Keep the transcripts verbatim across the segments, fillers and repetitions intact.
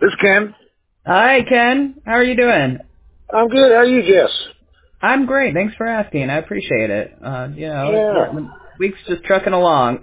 This is Ken. Hi, Ken. How are you doing? I'm good. How are you, Jess? I'm great. Thanks for asking. I appreciate it. Uh, you know, Yeah. the week's just trucking along.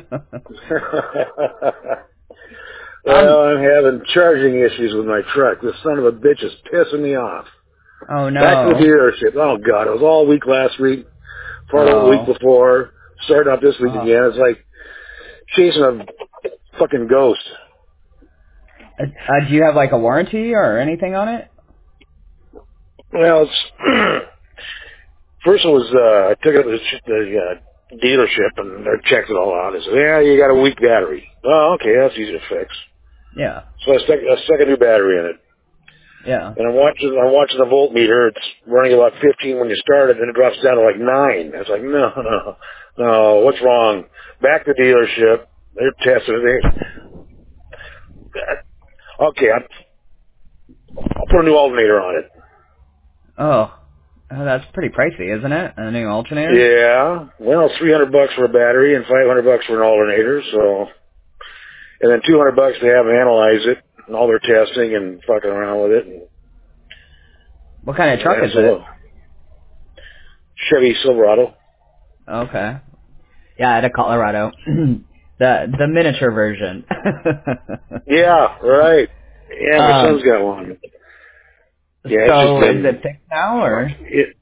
um. Well, I'm having charging issues with my truck. This son of a bitch is pissing me off. Oh Back to the no. dealership. Oh, God. It was all week last week, part of the week Oh. before, starting out this week Oh. again. It's like chasing a fucking ghost. Uh, uh, do you have like a warranty or anything on it? Well, it's... First one was, uh, I took it to the, the uh, dealership, and they checked it all out. They said, yeah, you got a weak battery. Oh, okay, that's easy to fix. Yeah. So I stuck, I stuck a new battery in it. Yeah. And I'm watching, I'm watching the voltmeter. It's running about fifteen when you start it, and it drops down to like nine. It's like, no, no, no, what's wrong? Back to the dealership. They're testing it. They, okay, I'm, I'll put a new alternator on it. Oh. Oh, that's pretty pricey, isn't it? A new alternator? Yeah, well, it's three hundred bucks for a battery and five hundred bucks for an alternator. So, and then two hundred bucks to have them analyze it and all their testing and fucking around with it. And, What kind of truck yeah, is so it? Chevy Silverado. Okay. Yeah, I had a Colorado. the the miniature version. Yeah, right. Yeah, my son's um. got one. Yeah, it's just So is it been fixed now or? it.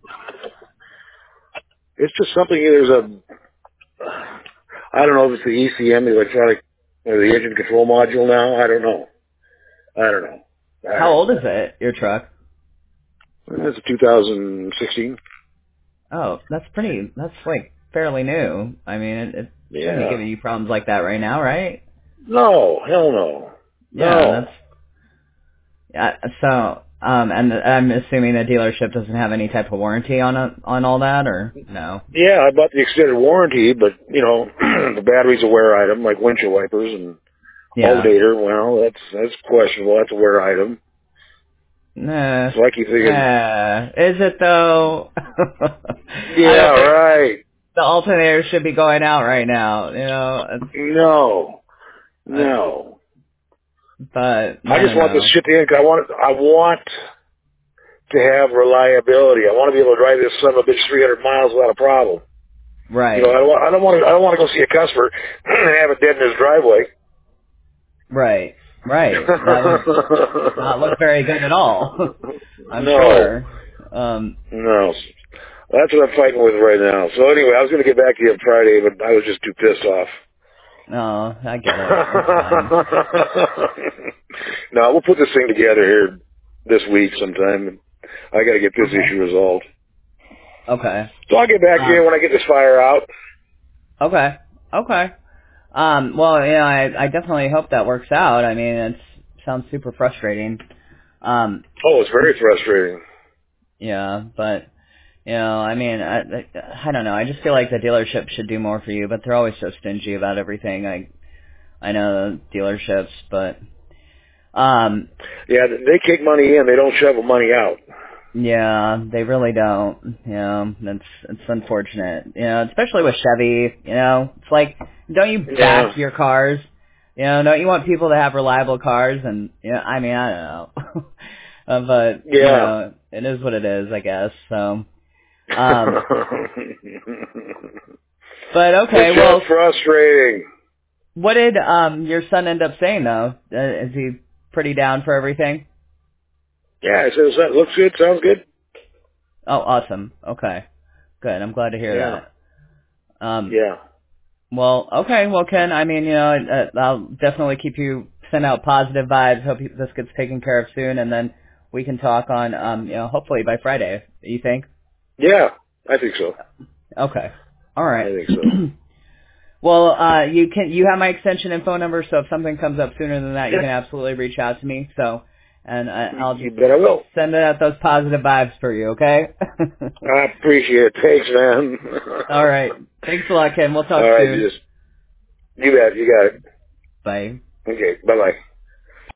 It's just something. There's a. I don't know if it's the E C M, the electronic, or the engine control module now. I don't know. I don't know. I How don't old know. is it? Your truck? It's a two thousand sixteen. Oh, that's pretty. That's like fairly new. I mean, it, it shouldn't be Yeah. giving you problems like that right now, right? No, hell no. Yeah, No. that's. Yeah. So, um, and I'm assuming the dealership doesn't have any type of warranty on it, on all that, or no? Yeah, I bought the extended warranty, but, you know, the battery's a wear item, like windshield wipers and Yeah. alternator. Well, that's that's questionable. That's a wear item. Nah. So I keep thinking, Nah. Is it though? I yeah, don't think right. the alternator should be going out right now. You know, it's, No. uh, No. but I I just don't want this know. shit to end. 'Cause I want, I want to have reliability. I want to be able to drive this son of a bitch three hundred miles without a problem. You know, I Right. don't, want- I don't want to, I don't want to go see a customer and have it dead in his driveway. Right. Right. That would not look very good at all. I'm No, sure. Um, no. That's what I'm fighting with right now. So anyway, I was going to get back to you on Friday, but I was just too pissed off. no, I get it. It's fine. No, we'll put this thing together here this week sometime. I got to get this Okay. issue resolved. Okay. So I'll get back to you Um, when I get this fire out. okay. Okay. Um, well, you know, I, I definitely hope that works out. I mean, it sounds super frustrating. Um, Oh, it's very frustrating. yeah, but, you know, I mean, I, I, I don't know. I just feel like the dealership should do more for you, but they're always so stingy about everything. I, I know dealerships, but, um, Yeah, they kick money in, they don't shovel money out. yeah, they really don't. You know, that's it's unfortunate. You know, especially with Chevy. You know, it's like, don't you Yeah, back your cars? You know, don't you want people to have reliable cars? And you know, I mean, I don't know, uh, but you yeah. know, it is what it is, I guess. So, um, but okay. It's just Well, frustrating. what did um your son end up saying though? Uh, is he pretty down for everything? Yeah, it says that looks good, sounds good. Oh, awesome. Okay, good. I'm glad to hear Yeah, that. Um, yeah. Well, okay. Well, Ken, I mean, you know, uh, I'll definitely keep you send out positive vibes. Hope you, this gets taken care of soon, and then we can talk on, um, you know, hopefully by Friday. You think? Yeah, I think so. Okay. All I right. think so. Well, uh, you can you have my extension and phone number, so if something comes up sooner than that, you Yeah, can absolutely reach out to me. So, and I, you, I'll you just bet I will. send out those positive vibes for you. Okay. I appreciate it. Thanks, man. All right. Thanks a lot, Ken. We'll talk All right, soon. just, you bet, you got it. Bye. Okay, bye-bye.